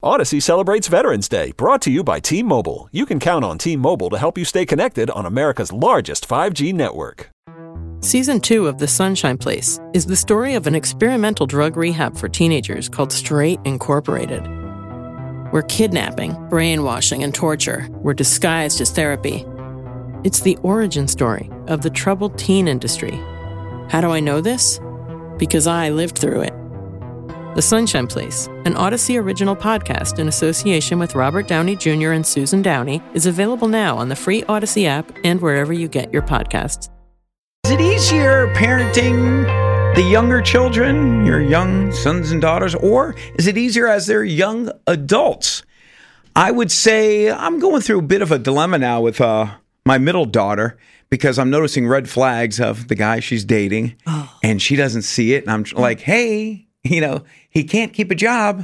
Odyssey celebrates Veterans Day, brought to you by T-Mobile. You can count on T-Mobile to help you stay connected on America's largest 5G network. Season 2 of The Sunshine Place is the story of an experimental drug rehab for teenagers called Straight Incorporated, where kidnapping, brainwashing, and torture were disguised as therapy. It's the origin story of the troubled teen industry. How do I know this? Because I lived through it. The Sunshine Place, an Odyssey original podcast in association with Robert Downey Jr. and Susan Downey, is available now on the free Odyssey app and wherever you get your podcasts. Is it easier parenting the younger children, your young sons and daughters, or is it easier as they're young adults? I would say I'm going through a bit of a dilemma now with my middle daughter because I'm noticing red flags of the guy she's dating, and she doesn't see it. And I'm like, hey, he can't keep a job.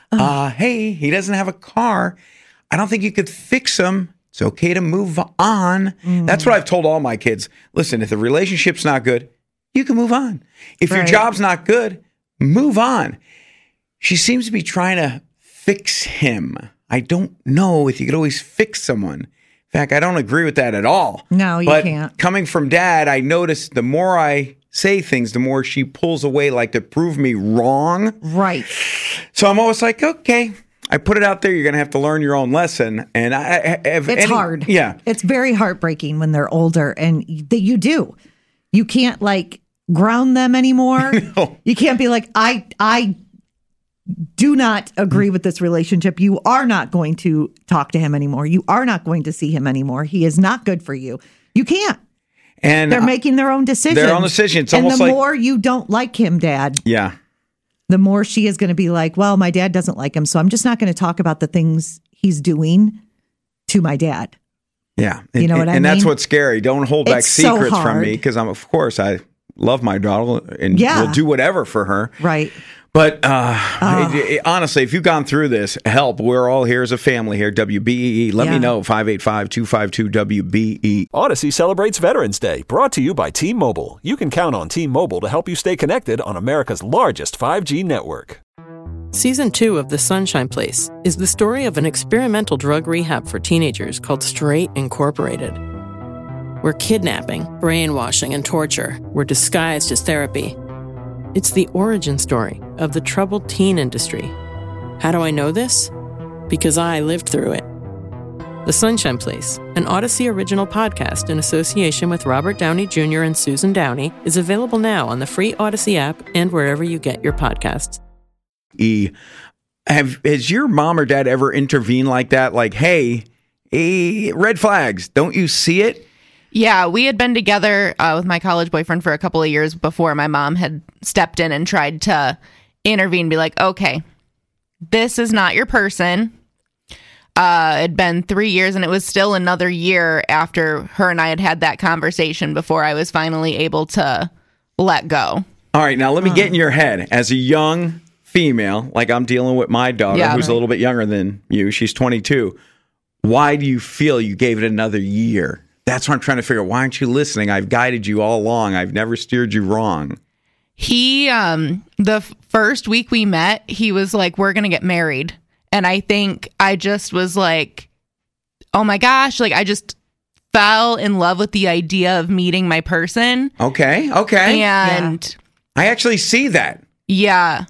Hey, he doesn't have a car. I don't think you could fix him. It's okay to move on. That's what I've told all my kids. Listen, if the relationship's not good, you can move on. If your job's not good, move on. She seems to be trying to fix him. I don't know if you could always fix someone. In fact, I don't agree with that at all. No, you can't. Coming from Dad, I noticed the more I say things, the more she pulls away like to prove me wrong. Right. So I'm always like, okay, I put it out there. You're going to have to learn your own lesson. And it's hard. Yeah. It's very heartbreaking when they're older and you do. You can't ground them anymore. No. You can't be like, I do not agree with this relationship. You are not going to talk to him anymore. You are not going to see him anymore. He is not good for you. You can't. And they're making their own decisions. Their own decisions. And the more you don't like him, Dad, the more she is going to be like, well, my dad doesn't like him, so I'm just not going to talk about the things he's doing to my dad. Yeah. You know what I mean? And that's what's scary. Don't hold back secrets so from me because I love my daughter and will do whatever for her. Right. But honestly, if you've gone through this, help. We're all here as a family here. WBEE. Let me know. 585-252-WBE. Odyssey celebrates Veterans Day, brought to you by T-Mobile. You can count on T-Mobile to help you stay connected on America's largest 5G network. Season 2 of The Sunshine Place is the story of an experimental drug rehab for teenagers called Straight Incorporated, where kidnapping, brainwashing, and torture were disguised as therapy. It's the origin story of the troubled teen industry. How do I know this? Because I lived through it. The Sunshine Place, an Odyssey original podcast in association with Robert Downey Jr. and Susan Downey, is available now on the free Odyssey app and wherever you get your podcasts. Has your mom or dad ever intervened like that? Like, hey, red flags, don't you see it? Yeah, we had been together with my college boyfriend for a couple of years before my mom had stepped in and tried to intervene, be like, okay, this is not your person. It'd been 3 years and it was still another year after her and I had that conversation before I was finally able to let go. All right, now let me get in your head. As a young female, like I'm dealing with my daughter, who's a little bit younger than you, she's 22. Why do you feel you gave it another year? That's what I'm trying to figure out. Why aren't you listening? I've guided you all along. I've never steered you wrong. He, the first week we met, he was like, we're going to get married. And I think I just was like, oh my gosh, I just fell in love with the idea of meeting my person. Okay. And I actually see that. Yeah.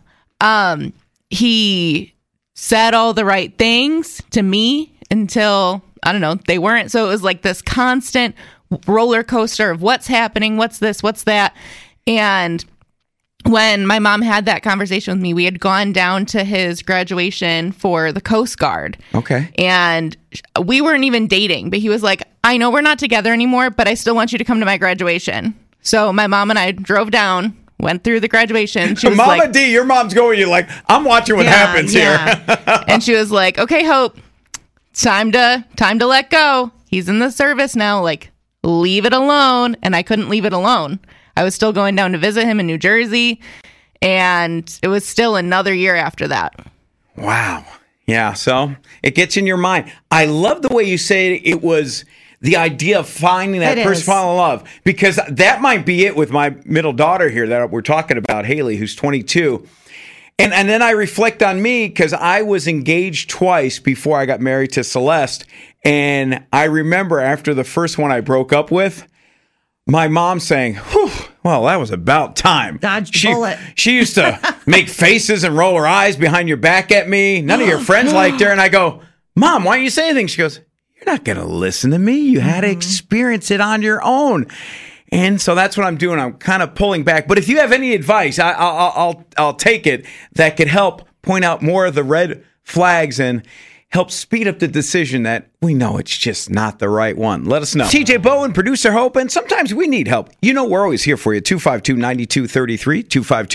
He said all the right things to me until, I don't know, they weren't. So it was like this constant roller coaster of what's happening, what's this, what's that. And when my mom had that conversation with me, we had gone down to his graduation for the Coast Guard. Okay. And we weren't even dating, but he was like, I know we're not together anymore, but I still want you to come to my graduation. So my mom and I drove down, went through the graduation. She was Mama like, D, your mom's going, you're like, I'm watching what happens here. And she was like, okay, Hope, time to let go. He's in the service now. Leave it alone. And I couldn't leave it alone. I was still going down to visit him in New Jersey, and it was still another year after that. Wow. Yeah, so it gets in your mind. I love the way you say it was the idea of finding that person, fall in love, because that might be it with my middle daughter here that we're talking about, Haley, who's 22. And then I reflect on me because I was engaged twice before I got married to Celeste. And I remember after the first one I broke up with, my mom saying, "Whew, well, that was about time." Dodged a bullet. She used to make faces and roll her eyes behind your back at me. None of your friends liked her. And I go, "Mom, why don't you say anything?" She goes, "You're not going to listen to me. You had to experience it on your own." And so that's what I'm doing. I'm kind of pulling back. But if you have any advice, I'll take it that could help point out more of the red flags and help speed up the decision that we know it's just not the right one. Let us know. TJ Bowen, producer Hope, and sometimes we need help. You know, we're always here for you. 252-9233,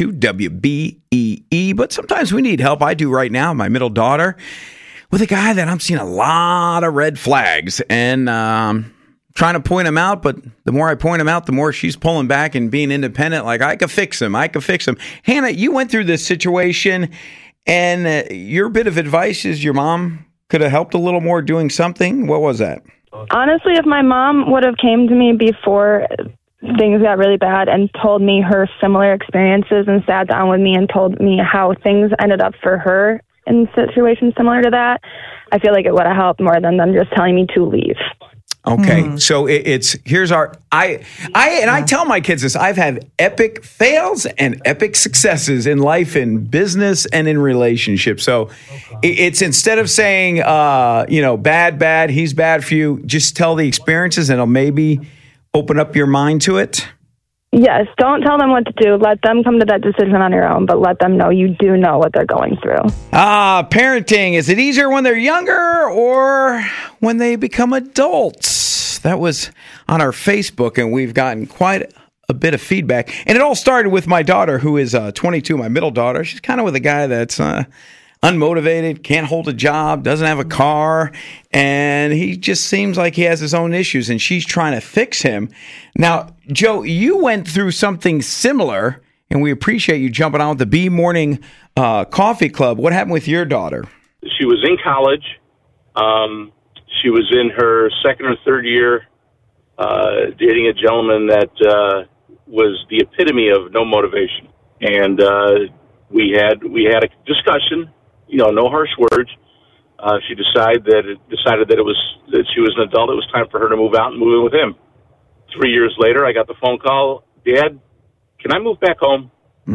252-WBEE. But sometimes we need help. I do right now, my middle daughter, with a guy that I'm seeing a lot of red flags. And trying to point them out, but the more I point them out, the more she's pulling back and being independent. Like, I could fix him. Hannah, you went through this situation, and your bit of advice is your mom could have helped a little more doing something. What was that? Honestly, if my mom would have came to me before things got really bad and told me her similar experiences and sat down with me and told me how things ended up for her in situations similar to that, I feel like it would have helped more than them just telling me to leave. Okay, so here's our I tell my kids this. I've had epic fails and epic successes in life, in business, and in relationships. So it's instead of saying bad, he's bad for you, just tell the experiences, and it'll maybe open up your mind to it. Yes, don't tell them what to do. Let them come to that decision on their own, but let them know you do know what they're going through. Parenting, is it easier when they're younger or when they become adults? That was on our Facebook, and we've gotten quite a bit of feedback. And it all started with my daughter, who is 22, my middle daughter. She's kind of with a guy that's unmotivated, can't hold a job, doesn't have a car, and he just seems like he has his own issues, and she's trying to fix him. Now, Joe, you went through something similar, and we appreciate you jumping on with the B Morning Coffee Club. What happened with your daughter? She was in college. She was in her second or third year dating a gentleman that was the epitome of no motivation. And we had a discussion, no harsh words. She decided that she was an adult. It was time for her to move out and move in with him. 3 years later, I got the phone call, "Dad, can I move back home?"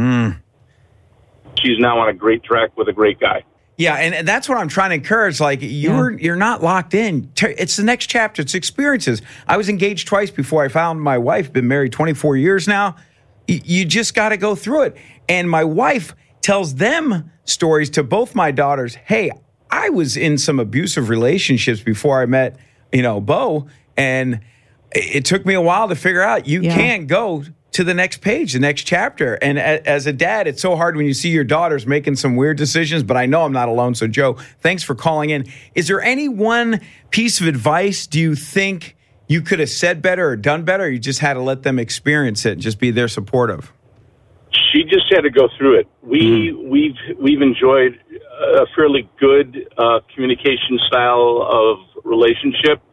She's now on a great track with a great guy. Yeah, and that's what I'm trying to encourage. Like, you're not locked in. It's the next chapter. It's experiences. I was engaged twice before I found my wife. Been married 24 years now. You just got to go through it. And my wife tells them stories to both my daughters. Hey, I was in some abusive relationships before I met, Bo, and it took me a while to figure out you can't go to the next page, the next chapter. And as a dad, it's so hard when you see your daughters making some weird decisions, but I know I'm not alone. So, Joe, thanks for calling in. Is there any one piece of advice do you think you could have said better or done better, or you just had to let them experience it and just be there supportive? She just had to go through it. We've enjoyed a fairly good communication style of relationship.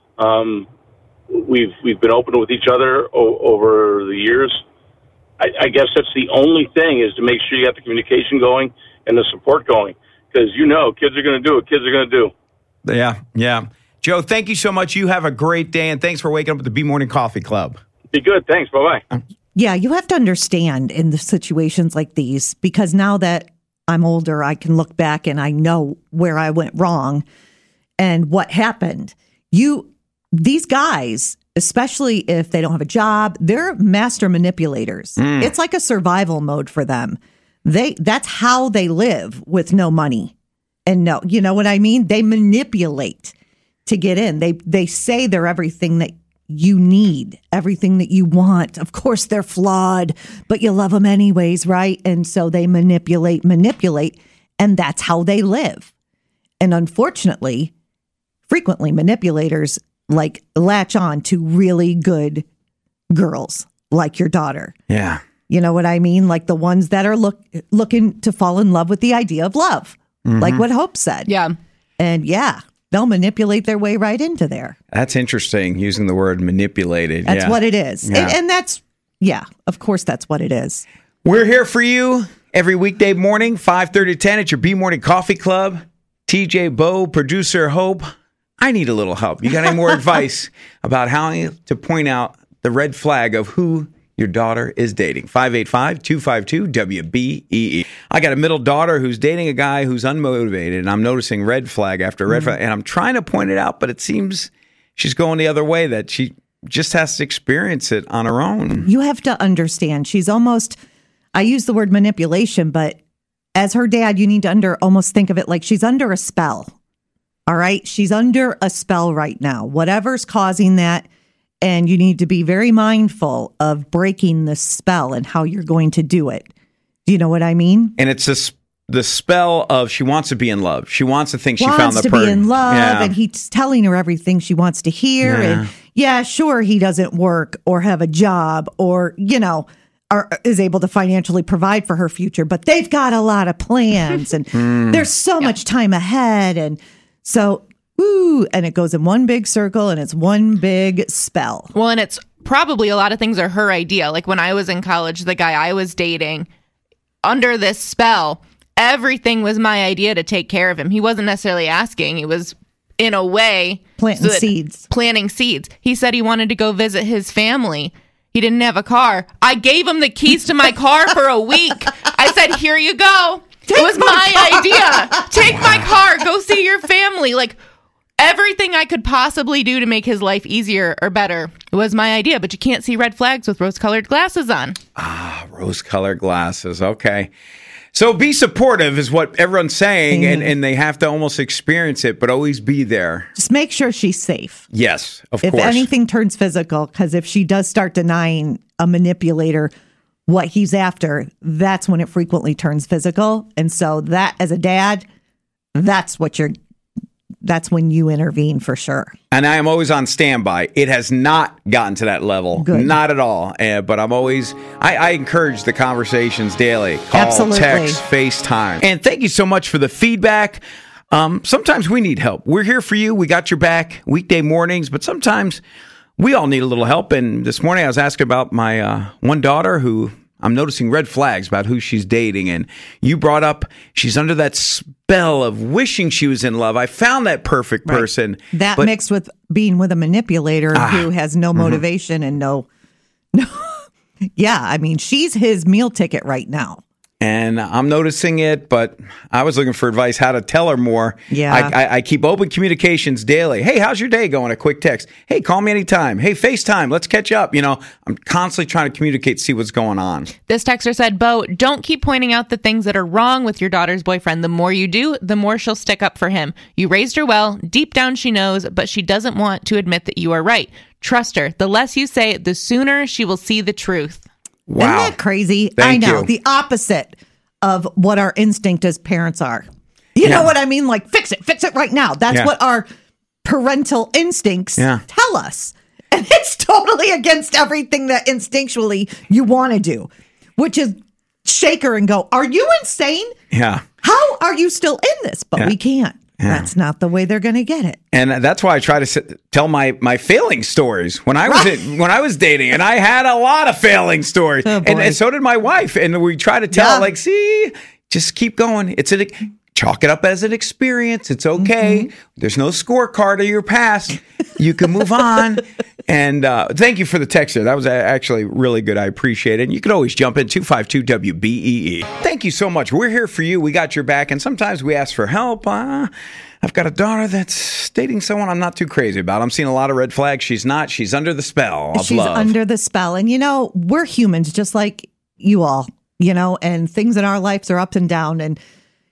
We've been open with each other over the years. I guess that's the only thing, is to make sure you got the communication going and the support going, because kids are going to do what kids are going to do. Yeah. Joe, thank you so much. You have a great day, and thanks for waking up at the B Morning Coffee Club. Be good. Thanks. Bye-bye. Yeah, you have to understand in the situations like these, because now that I'm older, I can look back and I know where I went wrong and what happened. These guys, especially if they don't have a job, they're master manipulators. It's like a survival mode for them. That's how they live with no money. And no, you know what I mean? They manipulate to get in. They say they're everything that you need, everything that you want. Of course, they're flawed, but you love them anyways, right? And so they manipulate, and that's how they live. And unfortunately, frequently manipulators latch on to really good girls like your daughter. Yeah. You know what I mean? Like the ones that are looking to fall in love with the idea of love, like what Hope said. Yeah. And they'll manipulate their way right into there. That's interesting, using the word manipulated. That's what it is. Yeah. And that's, of course, that's what it is. We're here for you. Every weekday morning, 5:30 to 10 at your B Morning Coffee Club. TJ Bo, producer Hope. I need a little help. You got any more advice about how to point out the red flag of who your daughter is dating? 585-252-WBEE. I got a middle daughter who's dating a guy who's unmotivated, and I'm noticing red flag after red flag, and I'm trying to point it out, but it seems she's going the other way, that she just has to experience it on her own. You have to understand, she's almost, I use the word manipulation, but as her dad, you need to almost think of it like she's under a spell. All right? She's under a spell right now. Whatever's causing that, and you need to be very mindful of breaking the spell and how you're going to do it. Do you know what I mean? And it's the spell of she wants to be in love. She wants to think she found the Wants to person. be in love, Yeah. and he's telling her everything she wants to hear. Yeah. And yeah, sure, he doesn't work or have a job or, is able to financially provide for her future, but they've got a lot of plans and there's so much time ahead. And so, and it goes in one big circle and it's one big spell. Well, and it's probably a lot of things are her idea. Like when I was in college, the guy I was dating, under this spell, everything was my idea to take care of him. He wasn't necessarily asking. He was, in a way, Planting seeds. He said he wanted to go visit his family. He didn't have a car. I gave him the keys to my car for a week. I said, here you go. It was my idea. Take my car. Go see your family. Like, everything I could possibly do to make his life easier or better was my idea. But you can't see red flags with rose-colored glasses on. Rose-colored glasses. Okay. So be supportive is what everyone's saying, and they have to almost experience it, but always be there. Just make sure she's safe. Yes, of If course. anything turns physical, because if she does start denying a manipulator what he's after, that's when it frequently turns physical. And so that, as a dad, that's when you intervene for sure. And I am always on standby. It has not gotten to that level. Good. Not at all. But I'm always, I encourage the conversations daily. Call, Absolutely. text, FaceTime. And thank you so much for the feedback. Sometimes we need help. We're here for you. We got your back weekday mornings, but sometimes we all need a little help. And this morning I was asking about my one daughter who I'm noticing red flags about who she's dating. And you brought up she's under that spell of wishing she was in love. I found that perfect person. That but- mixed with being with a manipulator who has no motivation and no. Yeah, I mean, she's his meal ticket right now. And I'm noticing it, but I was looking for advice how to tell her more. Yeah. I keep open communications daily. Hey, how's your day going? A quick text. Hey, call me anytime. Hey, FaceTime. Let's catch up. I'm constantly trying to communicate, see what's going on. This texter said, Bo, don't keep pointing out the things that are wrong with your daughter's boyfriend. The more you do, the more she'll stick up for him. You raised her well. Deep down she knows, but she doesn't want to admit that you are right. Trust her. The less you say, the sooner she will see the truth. Wow. Isn't that crazy? Thank I know. you. The opposite of what our instinct as parents are. You know what I mean? Like, fix it right now. That's what our parental instincts tell us. And it's totally against everything that instinctually you want to do, which is shake her and go, are you insane? Yeah. How are you still in this? But we can't. That's not the way they're going to get it. And that's why I try to tell my failing stories when I was when I was dating, and I had a lot of failing stories, and so did my wife. And we try to tell, like, see, just keep going. Chalk it up as an experience. It's okay. There's no scorecard of your past. You can move on. And thank you for the text there. That was actually really good. I appreciate it. And you can always jump in 252-WBEE. Thank you so much. We're here for you. We got your back. And sometimes we ask for help. I've got a daughter that's dating someone I'm not too crazy about. I'm seeing a lot of red flags. She's not. She's under the spell of love. She's under the spell. And, we're humans just like you all, and things in our lives are up and down. And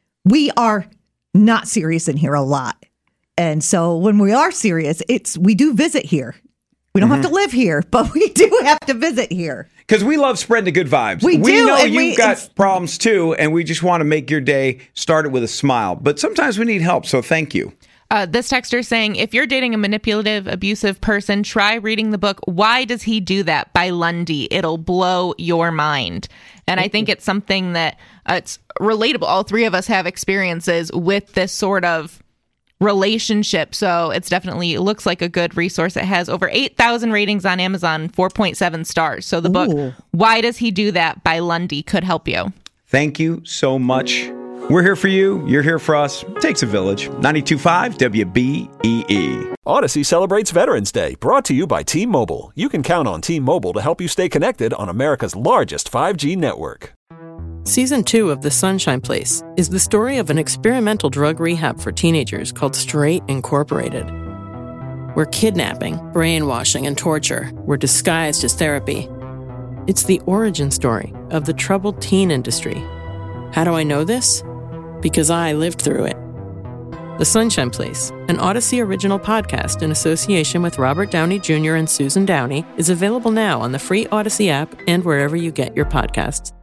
we are not serious in here a lot. And so when we are serious, we do visit here. We don't have to live here, but we do have to visit here. Because we love spreading the good vibes. We do, know and you've got problems too, and we just want to make your day started with a smile. But sometimes we need help, so thank you. This texter saying, if you're dating a manipulative, abusive person, try reading the book Why Does He Do That by Lundy. It'll blow your mind. And I think it's something that it's relatable. All three of us have experiences with this sort of relationship. So it looks like a good resource. It has over 8,000 ratings on Amazon, 4.7 stars. So the book, Why Does He Do That by Lundy could help you. Thank you so much. We're here for you. You're here for us. It takes a village. 92.5 WBEE. Odyssey celebrates Veterans Day, brought to you by T-Mobile. You can count on T-Mobile to help you stay connected on America's largest 5G network. Season 2 of The Sunshine Place is the story of an experimental drug rehab for teenagers called Straight Incorporated, where kidnapping, brainwashing, and torture were disguised as therapy. It's the origin story of the troubled teen industry. How do I know this? Because I lived through it. The Sunshine Place, an Odyssey original podcast in association with Robert Downey Jr. and Susan Downey, is available now on the free Odyssey app and wherever you get your podcasts.